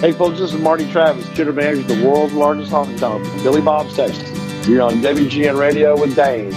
Hey, folks, this is Marty Travis, general manager of the world's largest honky tonk, Billy Bob's, Texas. You're on WGN Radio with Dane.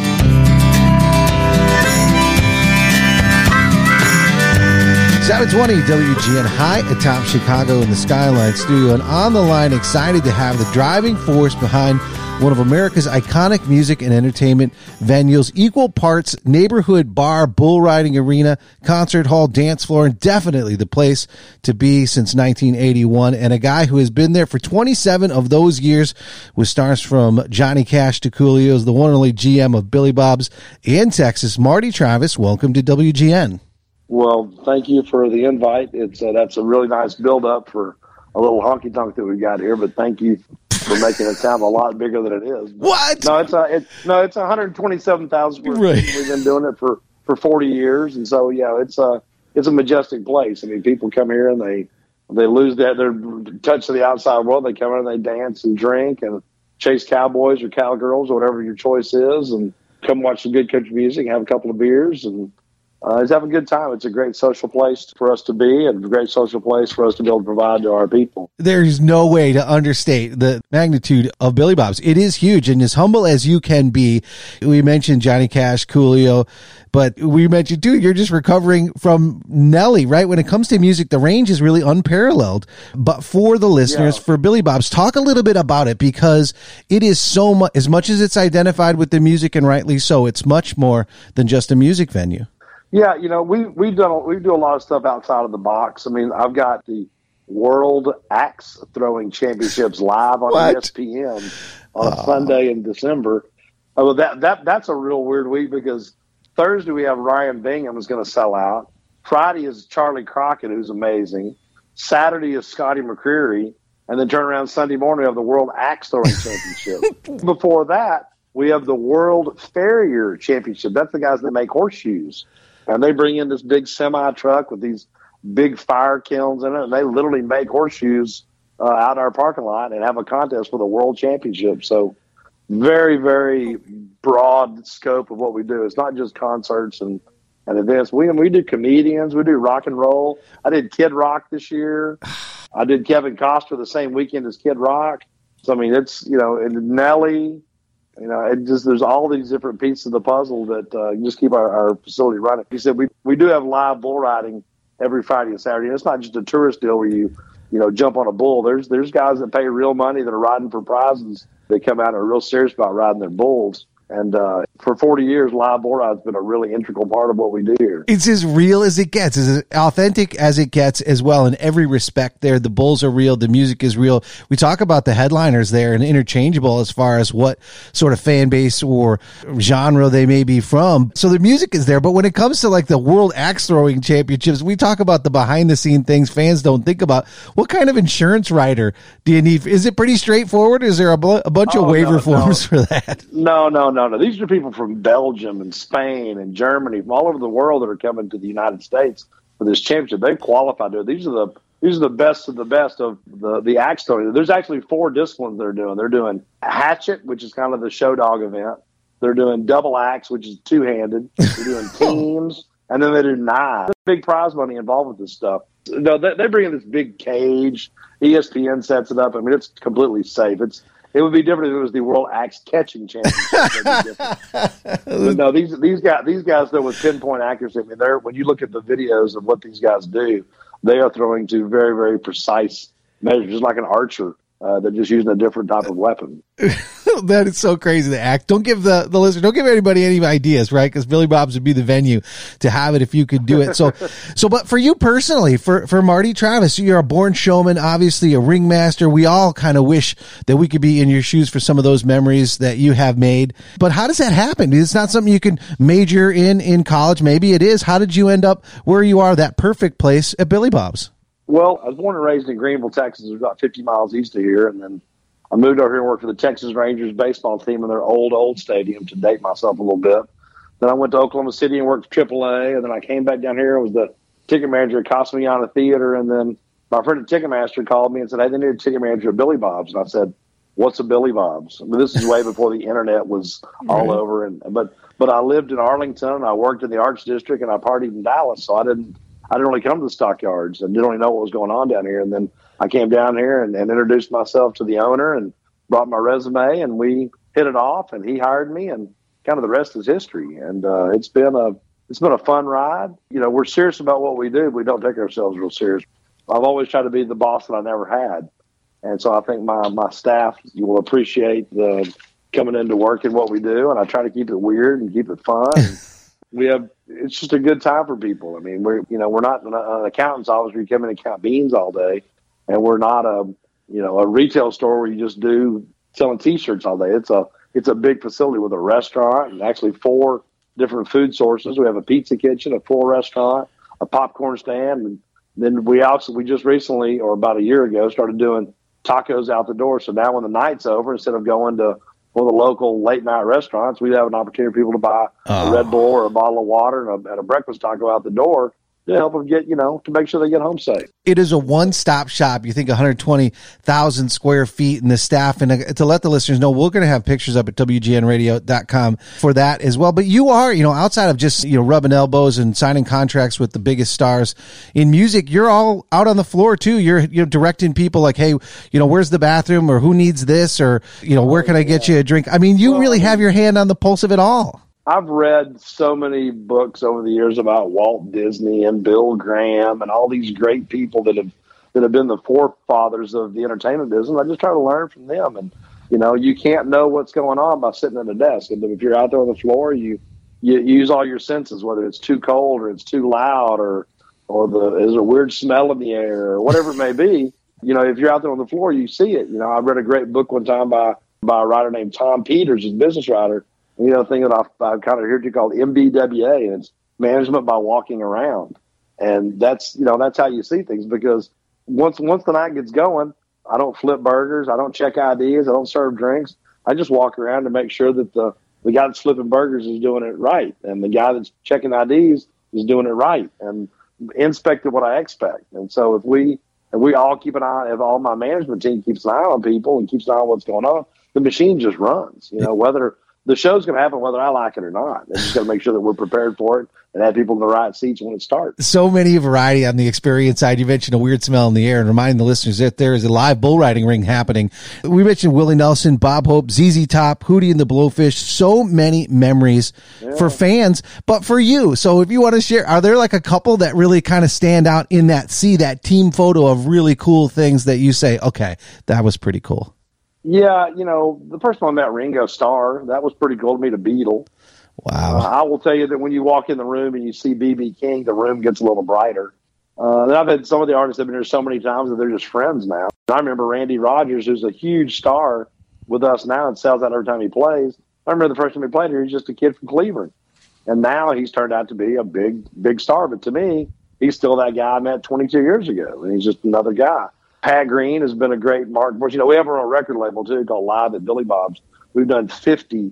720 WGN high atop Chicago in the Skyline Studio, and on the line, excited to have the driving force behind one of America's iconic music and entertainment venues, equal parts neighborhood bar, bull riding arena, concert hall, dance floor, and definitely the place to be since 1981, and a guy who has been there for 27 of those years with stars from Johnny Cash to Coolio's, the one and only GM of Billy Bob's in Texas, Marty Travis. Welcome to WGN. Well, thank you for the invite. It's that's a really nice build-up for a little honky-tonk that we've got here, but thank you for making it sound a lot bigger than it is. But what? No, it's 127,000. Right. We've been doing it for 40 years, and so yeah, it's a majestic place. I mean, people come here and they lose their touch to the outside world. They come in and they dance and drink and chase cowboys or cowgirls or whatever your choice is, and come watch some good country music, have a couple of beers, and just have a good time. It's a great social place for us to be, and a great social place for us to be able to provide to our people. There's no way to understate the magnitude of Billy Bob's. It is huge, and as humble as you can be. We mentioned Johnny Cash, Coolio, but we mentioned too, you're just recovering from Nelly, right? When it comes to music, the range is really unparalleled. But for the listeners, for Billy Bob's, talk a little bit about it, because it is so much, as much as it's identified with the music, and rightly so, it's much more than just a music venue. Yeah, you know, we do a lot of stuff outside of the box. I mean, I've got the World Axe Throwing Championships live on ESPN on a Sunday in December. Oh, that's a real weird week, because Thursday we have Ryan Bingham who's going to sell out. Friday is Charlie Crockett, who's amazing. Saturday is Scotty McCreery, and then turn around Sunday morning we have the World Axe Throwing Championship. Before that, we have the World Farrier Championship. That's the guys that make horseshoes. And they bring in this big semi truck with these big fire kilns in it, and they literally make horseshoes out in our parking lot and have a contest for the world championship. So very, very broad scope of what we do. It's not just concerts and events. We do comedians. We do rock and roll. I did Kid Rock this year. I did Kevin Costner the same weekend as Kid Rock. So, I mean, it's, you know, and Nelly. You know, there's all these different pieces of the puzzle that just keep our facility running. He said we do have live bull riding every Friday and Saturday. And it's not just a tourist deal where you jump on a bull. There's guys that pay real money that are riding for prizes. They come out and are real serious about riding their bulls. And for 40 years, live bull ride's been a really integral part of what we do here. It's as real as it gets, as authentic as it gets as well in every respect there. The bulls are real. The music is real. We talk about the headliners there and interchangeable as far as what sort of fan base or genre they may be from. So the music is there. But when it comes to like the World Axe Throwing Championships, we talk about the behind the scene things fans don't think about. What kind of insurance rider do you need? Is it pretty straightforward? Is there a bunch of waiver forms for that? No. These are people from Belgium and Spain and Germany, from all over the world that are coming to the United States for this championship. They've qualified to it. These are the best of the best of the axe throwing. There's actually 4 disciplines they're doing. They're doing hatchet, which is kind of the show dog event. They're doing double axe, which is two-handed. They're doing teams, and then they do knives. There's big prize money involved with this stuff. No, they bring in this big cage. ESPN sets it up. I mean, it's completely safe. It would be different if it was the World Axe Catching Championship. But no, these guys though, with pinpoint accuracy. I mean, when you look at the videos of what these guys do, they are throwing to very, very precise measures, just like an archer. They're just using a different type of weapon. That is so crazy to act. Don't give the listener, don't give anybody any ideas, right? Because Billy Bob's would be the venue to have it if you could do it. So, but for you personally, for Marty Travis, you're a born showman, obviously a ringmaster. We all kind of wish that we could be in your shoes for some of those memories that you have made. But how does that happen? It's not something you can major in college. Maybe it is. How did you end up where you are, that perfect place at Billy Bob's? Well, I was born and raised in Greenville, Texas, about 50 miles east of here, and then I moved over here and worked for the Texas Rangers baseball team in their old stadium to date myself a little bit. Then I went to Oklahoma City and worked for AAA, and then I came back down here and was the ticket manager at Cosmiana Theater, and then my friend at Ticketmaster called me and said, hey, they need a ticket manager at Billy Bob's. And I said, what's a Billy Bob's? I mean, this is way before the internet was all over. But I lived in Arlington, and I worked in the Arts District, and I partied in Dallas, so I I didn't really come to the stockyards and didn't really know what was going on down here. And then I came down here and introduced myself to the owner and brought my resume, and we hit it off, and he hired me, and kind of the rest is history. And it's been a fun ride. You know, we're serious about what we do. We don't take ourselves real serious. I've always tried to be the boss that I never had. And so I think my staff will appreciate the coming into work and what we do. And I try to keep it weird and keep it fun. It's just a good time for people. I mean, we're not an accountant's office where you come in and count beans all day. And we're not a retail store where you just do selling T-shirts all day. It's a big facility with a restaurant and actually 4 different food sources. We have a pizza kitchen, a full restaurant, a popcorn stand, and then we just recently, or about a year ago, started doing tacos out the door. So now when the night's over, instead of going to one of the local late night restaurants, we have an opportunity for people to buy a Red Bull or a bottle of water and a breakfast taco out the door to help them get, to make sure they get home safe. It is a one-stop shop. You think 120,000 square feet, and the staff, and to let the listeners know, we're going to have pictures up at WGNradio.com for that as well. But you are, outside of just, rubbing elbows and signing contracts with the biggest stars in music, you're all out on the floor too. You're directing people like, hey, where's the bathroom, or who needs this, or, where can I get you a drink? I mean, you really have your hand on the pulse of it all. I've read so many books over the years about Walt Disney and Bill Graham and all these great people that have been the forefathers of the entertainment business. I just try to learn from them. And, you can't know what's going on by sitting at a desk. And if you're out there on the floor, you use all your senses, whether it's too cold or it's too loud or there's a weird smell in the air or whatever it may be. If you're out there on the floor, you see it. I read a great book one time by a writer named Tom Peters, a business writer. Thing that I've kind of heard you call MBWA, and it's management by walking around. And that's how you see things, because once the night gets going, I don't flip burgers. I don't check IDs. I don't serve drinks. I just walk around to make sure that the guy that's flipping burgers is doing it right. And the guy that's checking IDs is doing it right and inspected what I expect. And so if we all keep an eye, if all my management team keeps an eye on people and keeps an eye on what's going on, the machine just runs, whether the show's going to happen whether I like it or not. They just got to make sure that we're prepared for it and have people in the right seats when it starts. So many variety on the experience side. You mentioned a weird smell in the air, and reminding the listeners that there is a live bull riding ring happening. We mentioned Willie Nelson, Bob Hope, ZZ Top, Hootie and the Blowfish. So many memories for fans, but for you. So if you want to share, are there like a couple that really kind of stand out in that team photo of really cool things that you say, okay, that was pretty cool? Yeah, the first time I met Ringo Starr, that was pretty cool to meet a Beatle. Wow. I will tell you that when you walk in the room and you see B.B. King, the room gets a little brighter. And I've had some of the artists that have been here so many times that they're just friends now. I remember Randy Rogers, who's a huge star with us now and sells out every time he plays. I remember the first time he played here, he was just a kid from Cleveland. And now he's turned out to be a big star. But to me, he's still that guy I met 22 years ago, and he's just another guy. Pat Green has been a great mark for us. We have our own record label, too, called Live at Billy Bob's. We've done 50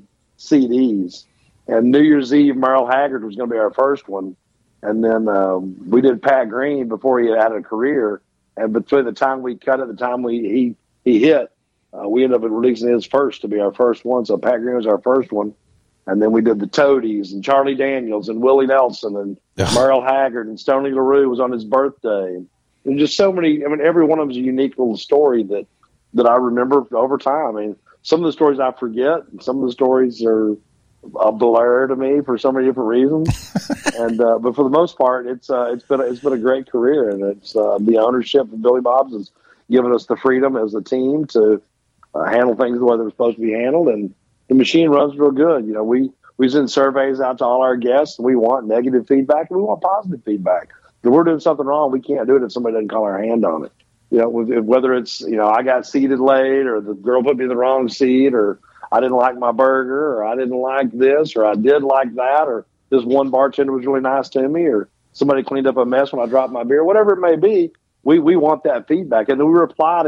CDs. And New Year's Eve, Merle Haggard was going to be our first one. And then we did Pat Green before he had a career. And between the time we cut it, the time he hit, we ended up releasing his first to be our first one. So Pat Green was our first one. And then we did the Toadies and Charlie Daniels and Willie Nelson and Merle Haggard, and Stoney LaRue was on his birthday. And just so many, every one of them is a unique little story that I remember over time. Some of the stories I forget, and some of the stories are a blur to me for so many different reasons. But for the most part, it's been a great career, and it's the ownership of Billy Bob's has given us the freedom as a team to handle things the way they're supposed to be handled, and the machine runs real good. We send surveys out to all our guests, and we want negative feedback and we want positive feedback. If we're doing something wrong, we can't do it if somebody doesn't call our hand on it. Whether it's, I got seated late, or the girl put me in the wrong seat, or I didn't like my burger, or I didn't like this, or I did like that, or this one bartender was really nice to me, or somebody cleaned up a mess when I dropped my beer, whatever it may be, we want that feedback. And then we reply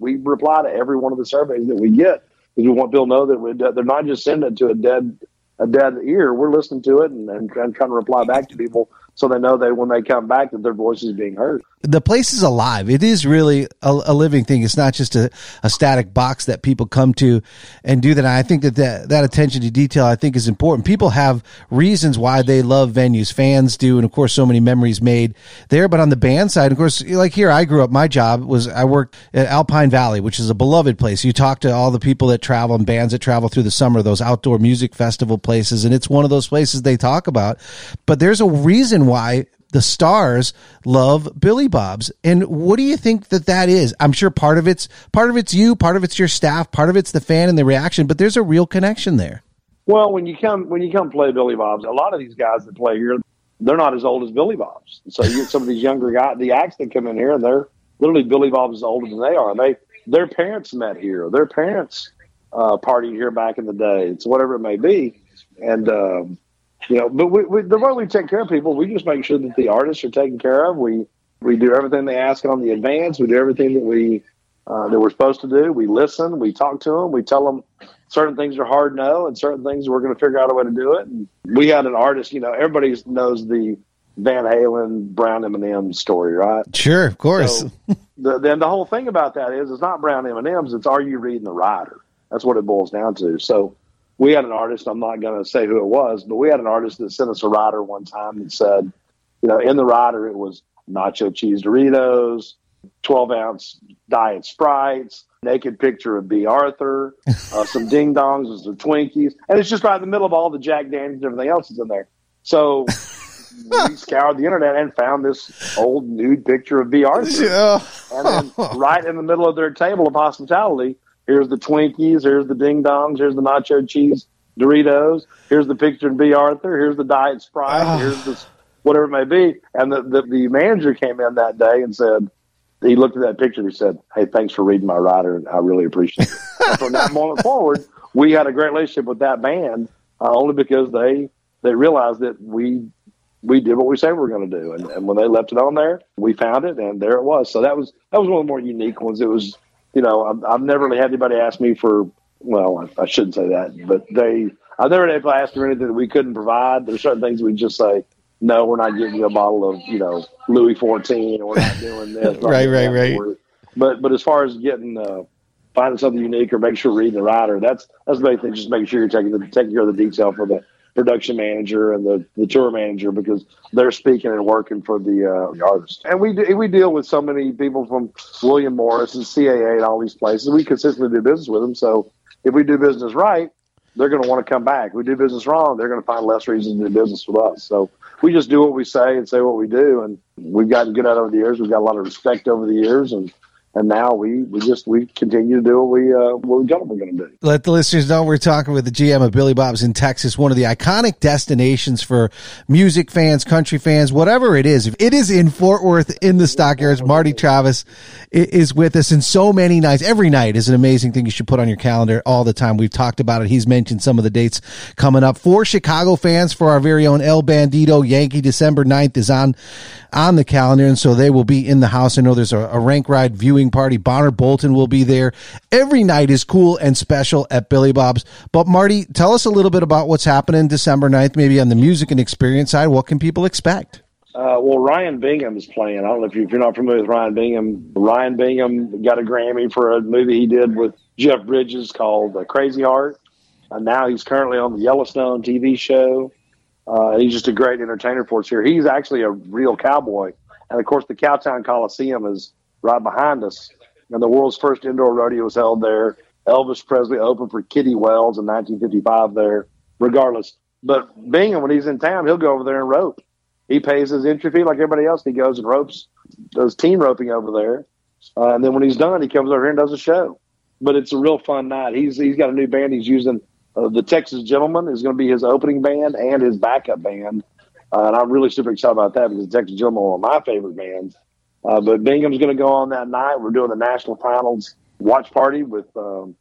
to every one of the surveys that we get, because we want people to know that they're not just sending it to a dead ear. We're listening to it and trying to reply back to people so they know that when they come back that their voice is being heard. The place is alive. It is really a living thing. It's not just a static box that people come to and do that. And I think that attention to detail, I think, is important. People have reasons why they love venues. Fans do. And of course, so many memories made there. But on the band side, of course, like here, I grew up, my job was, I worked at Alpine Valley, which is a beloved place. You talk to all the people that travel and bands that travel through the summer, those outdoor music festival places. And it's one of those places they talk about. But there's a reason why the Stars love Billy Bob's. And what do you think that is? I'm sure part of it's you, part of it's your staff, part of it's the fan and the reaction, but there's a real connection there. Well, when you come play Billy Bob's, a lot of these guys that play here, they're not as old as Billy Bob's. So you get some of these younger guys, the acts that come in here, and they're literally Billy Bob's is older than they are. And their parents met here. Their parents partied here back in the day. It's whatever it may be. And, but the way we take care of people, we just make sure that the artists are taken care of. We do everything they ask on the advance. We do everything that we're supposed to do. We listen. We talk to them. We tell them certain things are hard no, and certain things we're going to figure out a way to do it. And we had an artist. Everybody knows the Van Halen Brown M&M story, right? Sure, of course. So then the whole thing about that is it's not Brown M&Ms. It's are you reading the rider? That's what it boils down to. So we had an artist, I'm not going to say who it was, but we had an artist that sent us a rider one time that said, in the rider it was nacho cheese Doritos, 12-ounce diet Sprites, naked picture of B. Arthur, some Ding Dongs and some Twinkies. And it's just right in the middle of all the Jack Daniels and everything else that's in there. So we scoured the internet and found this old nude picture of B. Arthur. And then right in the middle of their table of hospitality, here's the Twinkies, here's the Ding Dongs, here's the nacho cheese Doritos, here's the picture of B. Arthur, here's the diet Sprite, here's this whatever it may be. And the manager came in that day and said, he looked at that picture and he said, "Hey, thanks for reading my rider, and I really appreciate it." And from that moment forward, we had a great relationship with that band, only because they realized that we did what we said we were going to do. And when they left it on there, we found it, and there it was. So that was one of the more unique ones. It was, I've never really had anybody ask me for, well, I shouldn't say that, but I've never had anybody ask for anything that we couldn't provide. There's certain things we just say, no, we're not giving you a bottle of, Louis XIV, or we're not doing this. Right. But as far as getting, finding something unique or make sure reading the rider, that's the big thing. Just making sure you're taking care of the detail for the production manager and the tour manager, because they're speaking and working for the artist. And we deal with so many people from William Morris and CAA and all these places. We consistently do business with them. So if we do business right, they're going to want to come back. If we do business wrong, they're going to find less reason to do business with us. So we just do what we say and say what we do. And we've gotten good at it over the years. We've got a lot of respect over the years. And now we continue to do what we got we're going to do. Let the listeners know we're talking with the GM of Billy Bob's in Texas, one of the iconic destinations for music fans, country fans, whatever it is. It is in Fort Worth in the Stockyards. Marty Travis is with us, and so many nights. Every night is an amazing thing you should put on your calendar all the time. We've talked about it. He's mentioned some of the dates coming up. For Chicago fans, for our very own El Bandito Yankee, December 9th is on the calendar, and so they will be in the house. I know there's a rank ride viewing party. Bonner Bolton will be there. Every night is cool and special at Billy Bob's. But Marty, tell us a little bit about what's happening December 9th, maybe on the music and experience side. What can people expect? Well, Ryan Bingham is playing. I don't know if you're not familiar with Ryan Bingham. Ryan Bingham got a Grammy for a movie he did with Jeff Bridges called Crazy Heart. Now he's currently on the Yellowstone TV show. He's just a great entertainer for us here. He's actually a real cowboy. And, of course, the Cowtown Coliseum is right behind us. And the world's first indoor rodeo was held there. Elvis Presley opened for Kitty Wells in 1955 there, regardless. But Bingham, when he's in town, he'll go over there and rope. He pays his entry fee like everybody else. He goes and does team roping over there. And then when he's done, he comes over here and does a show. But it's a real fun night. He's got a new band he's using. The Texas Gentleman is going to be his opening band and his backup band. And I'm really super excited about that because the Texas Gentleman are one of my favorite bands. But Bingham's going to go on that night. We're doing the National Finals watch party with the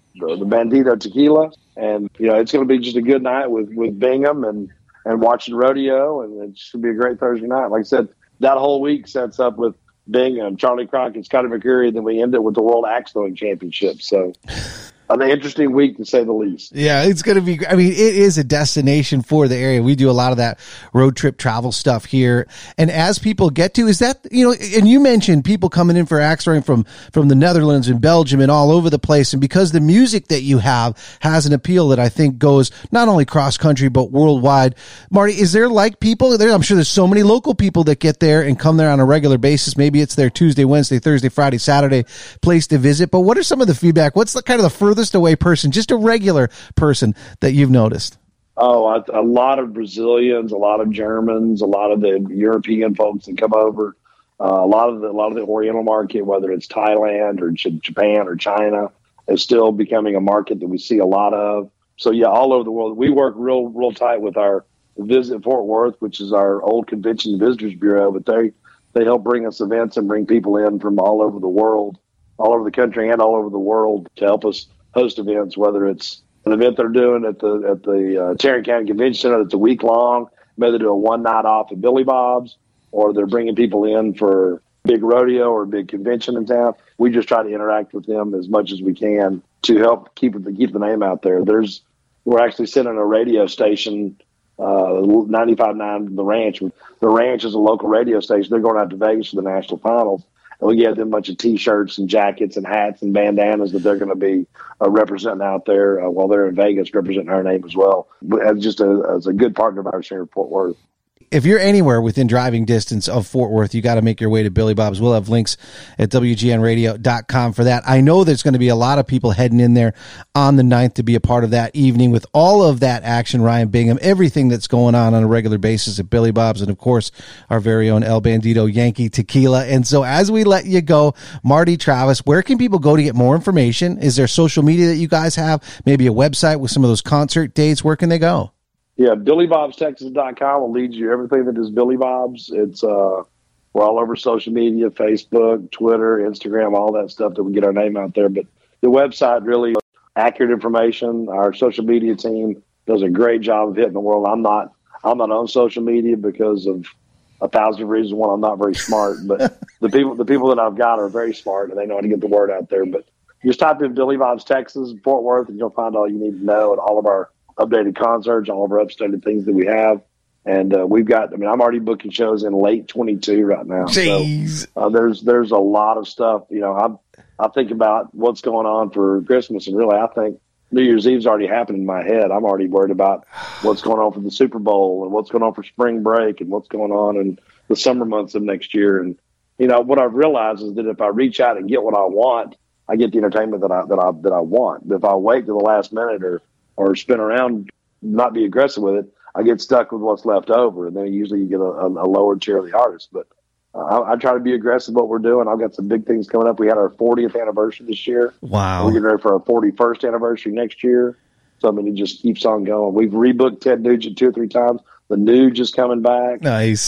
Bandito Tequila. And, it's going to be just a good night with Bingham and watching rodeo. And it should be a great Thursday night. Like I said, that whole week sets up with Bingham, Charlie Crockett, Scotty McCreery, and then we end it with the World Axe Throwing Championship. So an interesting week to say the least. Yeah, it's going to be, I mean, it is a destination for the area. We do a lot of that road trip travel stuff here. And as people get to, is that, you know, and you mentioned people coming in for axe throwing from the Netherlands and Belgium and all over the place. And because the music that you have has an appeal that I think goes not only cross country, but worldwide. Marty, is there like people there? I'm sure there's so many local people that get there and come there on a regular basis. Maybe it's their Tuesday, Wednesday, Thursday, Friday, Saturday place to visit. But what are some of the feedback? What's the kind of the furthest away person, just a regular person that you've noticed? Oh, a lot of Brazilians, a lot of Germans, a lot of the European folks that come over, a lot of the Oriental market, whether it's Thailand or Japan or China, is still becoming a market that we see a lot of. So yeah, all over the world. We work real tight with our Visit Fort Worth, which is our old convention visitors bureau, but they help bring us events and bring people in from all over the world, all over the country and all over the world to help us host events, whether it's an event they're doing at the Tarrant County Convention Center that's a week long, maybe they do a one night off at Billy Bob's, or they're bringing people in for big rodeo or big convention in town. We just try to interact with them as much as we can to help keep the name out there. We're actually sending a radio station, 95.9 The Ranch. The Ranch is a local radio station. They're going out to Vegas for the national finals. And we get them a bunch of T-shirts and jackets and hats and bandanas that they're going to be representing out there while they're in Vegas, representing our name as well. As a good partner of ours here in Fort Worth. If you're anywhere within driving distance of Fort Worth, you got to make your way to Billy Bob's. We'll have links at WGNradio.com for that. I know there's going to be a lot of people heading in there on the 9th to be a part of that evening with all of that action, Ryan Bingham, everything that's going on a regular basis at Billy Bob's, and of course, our very own El Bandito Yankee Tequila. And so as we let you go, Marty Travis, where can people go to get more information? Is there social media that you guys have? Maybe a website with some of those concert dates? Where can they go? Yeah, BillyBobsTexas.com will lead you everything that is Billy Bob's. It's we're all over social media, Facebook, Twitter, Instagram, all that stuff that we get our name out there. But the website really accurate information. Our social media team does a great job of hitting the world. I'm not on social media because of 1,000 reasons. One, I'm not very smart, but the people that I've got are very smart and they know how to get the word out there. But just type in Billy Bob's Texas, Fort Worth, and you'll find all you need to know and all of our updated concerts, all of our updated things that we have. And I'm already booking shows in late 22 right now. Jeez. So there's a lot of stuff. You know, I think about what's going on for Christmas, and really I think New Year's Eve's already happened in my head. I'm already worried about what's going on for the Super Bowl and what's going on for spring break and what's going on in the summer months of next year. And, you know, what I've realized is that if I reach out and get what I want, I get the entertainment that I want. But if I wait to the last minute or spin around, not be aggressive with it, I get stuck with what's left over, and then usually you get a lower tier of the artist. But I try to be aggressive what we're doing. I've got some big things coming up. We had our 40th anniversary this year. Wow. We're getting ready for our 41st anniversary next year. So, I mean, it just keeps on going. We've rebooked Ted Nugent 2 or 3 times. The Nuge is coming back. Nice.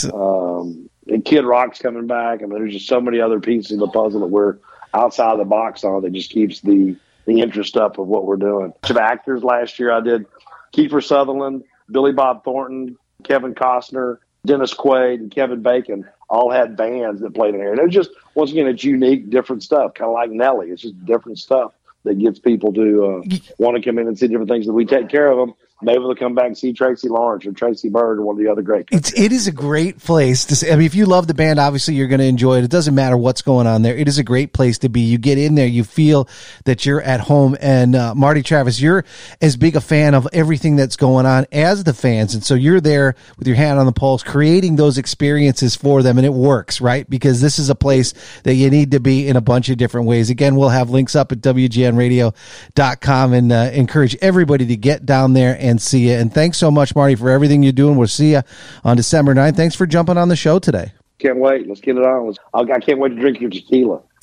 And Kid Rock's coming back. I mean, there's just so many other pieces of the puzzle that we're outside of the box on that just keeps the interest up of what we're doing. Of actors last year, I did Kiefer Sutherland, Billy Bob Thornton, Kevin Costner, Dennis Quaid, and Kevin Bacon all had bands that played in here. And it's just, once again, it's unique, different stuff, kind of like Nelly. It's just different stuff that gets people to want to come in and see different things that we take care of them. Maybe they'll come back and see Tracy Lawrence or Tracy Byrd or one of the other great country. It is a great place to see. I mean, if you love the band, obviously you're going to enjoy it. It doesn't matter what's going on there. It is a great place to be. You get in there, you feel that you're at home. And Marty Travis, you're as big a fan of everything that's going on as the fans. And so you're there with your hand on the pulse, creating those experiences for them. And it works, right? Because this is a place that you need to be in a bunch of different ways. Again, we'll have links up at WGNradio.com and encourage everybody to get down there and see you. And thanks so much, Marty, for everything you're doing. We'll see you on December 9th. Thanks for jumping on the show today. Can't wait. Let's get it on. I can't wait to drink your tequila.